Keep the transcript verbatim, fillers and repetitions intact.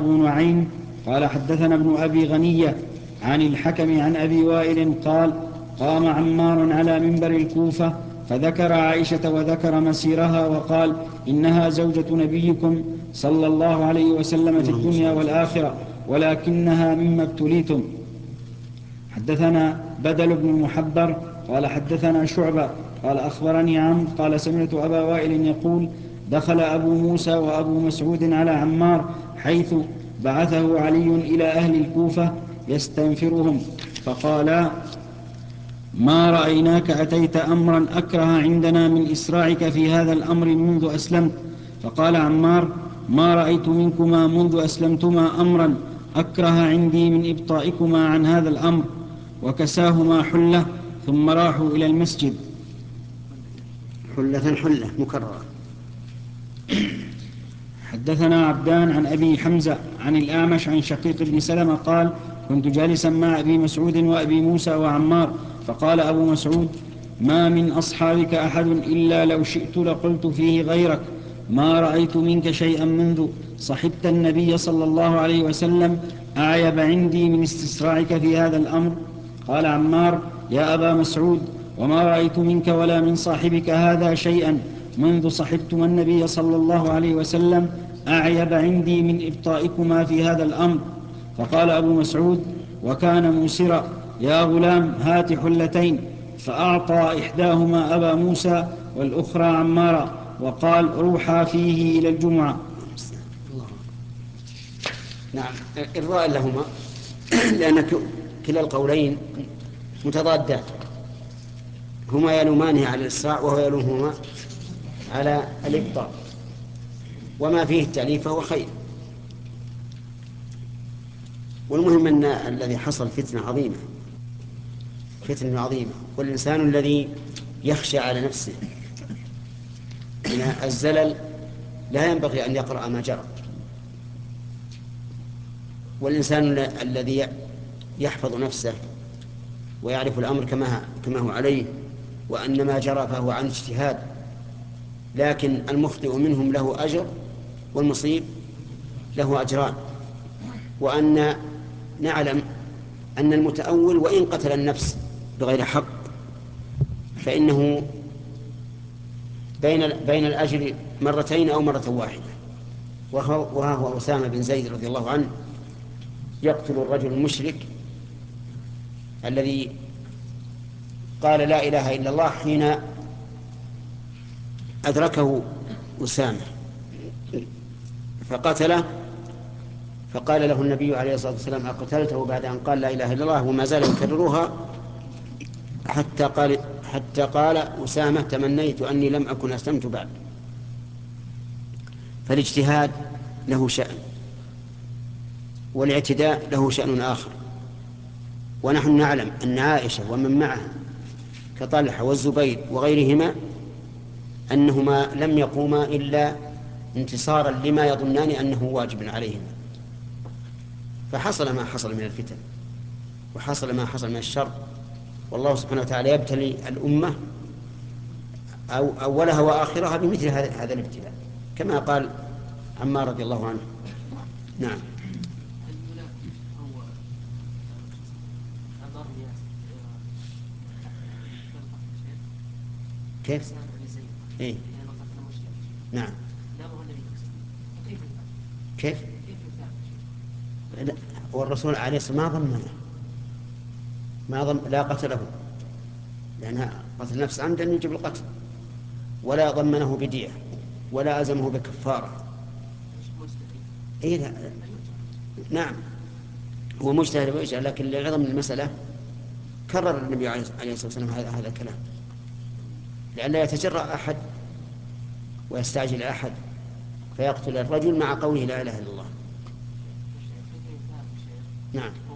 أبو نعيم قال حدثنا ابن أبي غنية عن الحكم عن أبي وائل قال قام عمار على منبر الكوفة فذكر عائشة وذكر مسيرها وقال إنها زوجة نبيكم صلى الله عليه وسلم في الدنيا والآخرة ولكنها مما ابتليتم. حدثنا بدل بن المحبر قال حدثنا شعبة قال أخبرني عمرو قال سمعت أبا وائل يقول دخل أبو موسى وأبو مسعود على عمار حيث بعثه علي إلى أهل الكوفة يستنفرهم فقالا ما رأيناك أتيت أمرا أكره عندنا من إسراعك في هذا الأمر منذ أسلمت. فقال عمار ما رأيت منكما منذ أسلمتما أمرا أكره عندي من إبطائكما عن هذا الأمر. وكساهما حلة ثم راحوا إلى المسجد. حلة حلة مكررة. حدثنا عبدان عن أبي حمزة عن الأعمش عن شقيق بن سلمة قال كنت جالسا مع أبي مسعود وأبي موسى وعمار فقال أبو مسعود ما من أصحابك أحد إلا لو شئت لقلت فيه غيرك ما رأيت منك شيئا منذ صحبت النبي صلى الله عليه وسلم أعيب عندي من استسراعك في هذا الأمر. قال عمار يا أبا مسعود وما رأيت منك ولا من صاحبك هذا شيئا منذ صحبتم النبي صلى الله عليه وسلم أعيب عندي من إبطائكما في هذا الأمر. فقال أبو مسعود وكان موسرا يا غلام هات حلتين فأعطى إحداهما أبا موسى والأخرى عمارا وقال روحا فيه إلى الجمعة. نعم إرضاء لهما لأن كلا القولين متضادات هما يلومانه على الإسراع وهو يلومهما على الإبطاء وما فيه التأليف فهو خير. والمهم أن الذي حصل فتنة عظيمة فتنة عظيمة والإنسان الذي يخشى على نفسه من الزلل لا ينبغي أن يقرأ ما جرى. والإنسان الذي يحفظ نفسه ويعرف الأمر كما كما هو عليه وأن ما جرى فهو عن اجتهاد لكن المخطئ منهم له أجر والمصيب له أجران. وأن نعلم أن المتأول وإن قتل النفس بغير حق فإنه بين بين الأجر مرتين أو مرة واحدة. وها هو أسامة بن زيد رضي الله عنه يقتل الرجل المشرك الذي قال لا إله إلا الله حين أدركه أسامة فقتله فقال له النبي عليه الصلاة والسلام أقتلته بعد أن قال لا إله إلا الله وما زال يكررها حتى قال حتى قال أسامة تمنيت أني لم أكن أسلمت بعد. فالاجتهاد له شأن والاعتداء له شأن آخر. ونحن نعلم أن عائشة ومن معها كطلحة والزبير وغيرهما أنهما لم يقوما إلا انتصارا لما يظنان أنه واجب عليهما. فحصل ما حصل من الفتن وحصل ما حصل من الشر والله سبحانه وتعالى يبتلي الأمة أو أولها وآخرها بمثل هذا الابتلاء كما قال عمار رضي الله عنه. نعم. كيف؟ إيه؟ نعم. كيف؟ لا والرسول عليه الصلاة والسلام ما ضمنه ما ضم لا قتله لأنها قتل نفس عمدا يجب القتل ولا ضمنه بدية ولا أزمه بكفارة. إيه نعم هو مجتهد ويجعل لكن لعظم المسألة كرر النبي عليه الصلاة والسلام هذا هذا الكلام لئلا يتجرأ أحد ويستعجل أحد فيقتل الرجل مع قوله لا إله إلا الله. نعم.